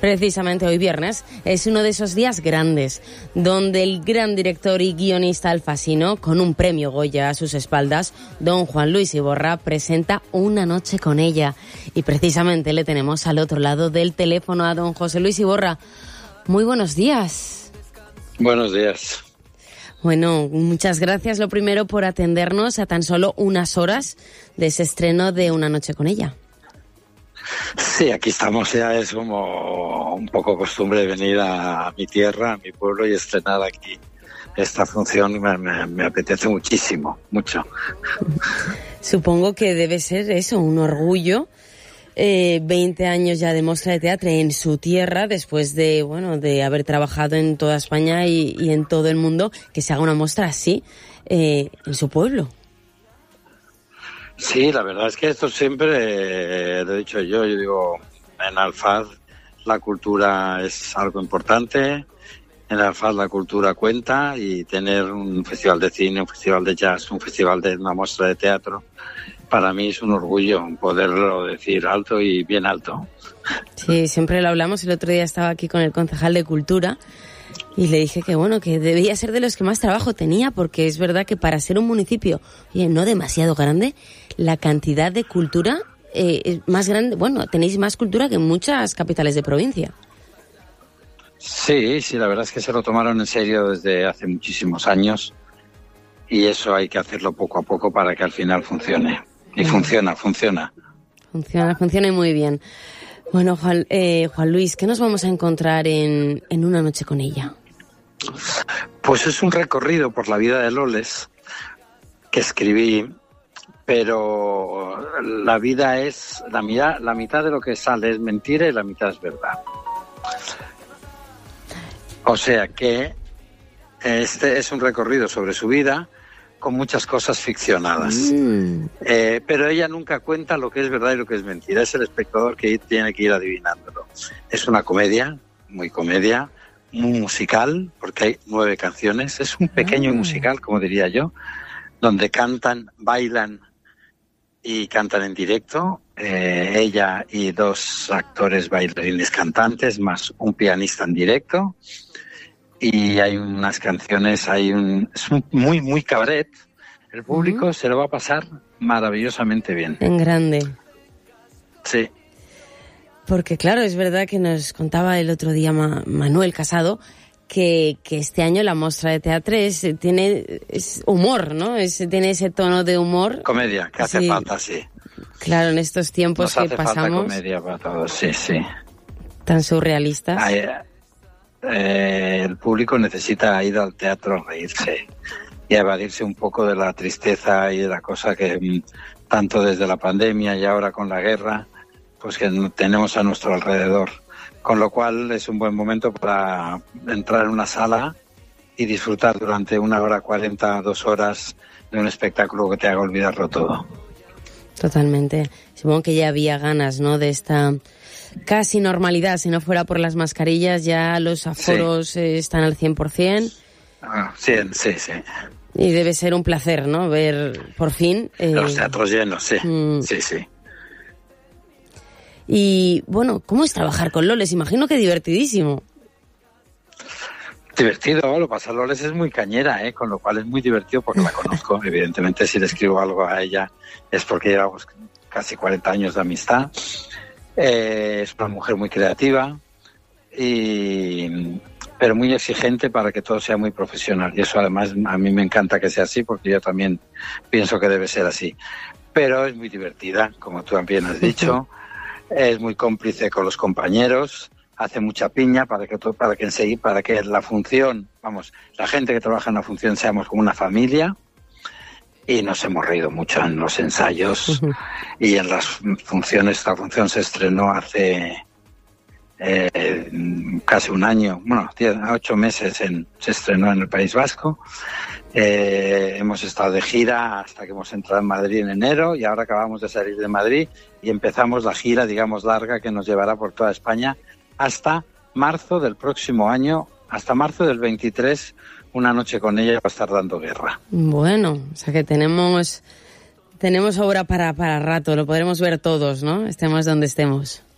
Precisamente hoy viernes es uno de esos días grandes donde el gran director y guionista alfasino, con un premio Goya a sus espaldas, don Juan Luis Iborra, presenta Una noche con ella. Y precisamente le tenemos al otro lado del teléfono a don José Luis Iborra. Muy buenos días. Buenos días. Bueno, muchas gracias lo primero por atendernos a tan solo unas horas de ese estreno de Una noche con ella. Sí, aquí estamos, ya es como un poco costumbre venir a mi tierra, a mi pueblo y estrenar aquí esta función. Me apetece muchísimo, mucho. Supongo que debe ser eso, un orgullo. 20 años ya de Mostra de Teatro en su tierra, después de haber trabajado en toda España y en todo el mundo, que se haga una muestra así en su pueblo. Sí, la verdad es que esto siempre, lo he dicho yo digo, en Alfaz la cultura es algo importante, en Alfaz la cultura cuenta, y tener un festival de cine, un festival de jazz, un festival de una muestra de teatro, para mí es un orgullo poderlo decir alto y bien alto. Sí, siempre lo hablamos. El otro día estaba aquí con el concejal de Cultura y le dije que debía ser de los que más trabajo tenía, porque es verdad que para ser un municipio, no demasiado grande, la cantidad de cultura es más grande. Bueno, tenéis más cultura que en muchas capitales de provincia. Sí, la verdad es que se lo tomaron en serio desde hace muchísimos años, y eso hay que hacerlo poco a poco para que al final funcione. Y funciona. Funciona y muy bien. Bueno, Juan Luis, ¿qué nos vamos a encontrar en Una noche con ella? Pues es un recorrido por la vida de Loles que escribí, pero la vida es la mitad de lo que sale es mentira y la mitad es verdad. O sea que este es un recorrido sobre su vida con muchas cosas ficcionadas. Pero ella nunca cuenta lo que es verdad y lo que es mentira. Es el espectador que tiene que ir adivinándolo. Es una comedia, muy musical, porque hay 9 canciones. Es un pequeño musical, como diría yo, donde cantan, bailan y cantan en directo. Ella y 2 actores bailarines cantantes, más un pianista en directo. Y hay unas canciones, es muy cabaret. El público se lo va a pasar maravillosamente bien. En grande. Sí. Porque claro, es verdad que nos contaba el otro día Manuel Casado que este año la Mostra de Teatro tiene humor, ¿no? Tiene ese tono de humor. Comedia, que hace falta, sí. Claro, en estos tiempos que pasamos. Nos hace falta comedia para todos, sí. Tan surrealistas. El público necesita ir al teatro a reírse y a evadirse un poco de la tristeza y de la cosa que tanto desde la pandemia y ahora con la guerra, pues que tenemos a nuestro alrededor. Con lo cual es un buen momento para entrar en una sala y disfrutar durante 1 hora 40, 2 horas de un espectáculo que te haga olvidarlo todo. Totalmente. Supongo que ya había ganas, ¿no?, de esta casi normalidad. Si no fuera por las mascarillas, ya los aforos están al 100%. Sí. Y debe ser un placer, ¿no?, ver por fin los teatros llenos, sí. Sí. Y bueno, ¿cómo es trabajar con Loles? Imagino que divertidísimo. Divertido, lo que pasa, Loles es muy cañera, con lo cual es muy divertido porque la conozco. Evidentemente, si le escribo algo a ella es porque llevamos casi 40 años de amistad. Es una mujer muy creativa, pero muy exigente para que todo sea muy profesional. Y eso además a mí me encanta que sea así, porque yo también pienso que debe ser así. Pero es muy divertida, como tú también has dicho. Es muy cómplice con los compañeros. Hace mucha piña para que la función, la gente que trabaja en la función seamos como una familia. Y nos hemos reído mucho en los ensayos y en las funciones. Esta función se estrenó hace casi un año, 8 meses se estrenó en el País Vasco. Hemos estado de gira hasta que hemos entrado en Madrid en enero, y ahora acabamos de salir de Madrid y empezamos la gira, digamos, larga, que nos llevará por toda España hasta marzo del próximo año, hasta marzo del 23. Una noche con ella va a estar dando guerra. Bueno, o sea que tenemos obra para rato, lo podremos ver todos, ¿no? Estemos donde estemos.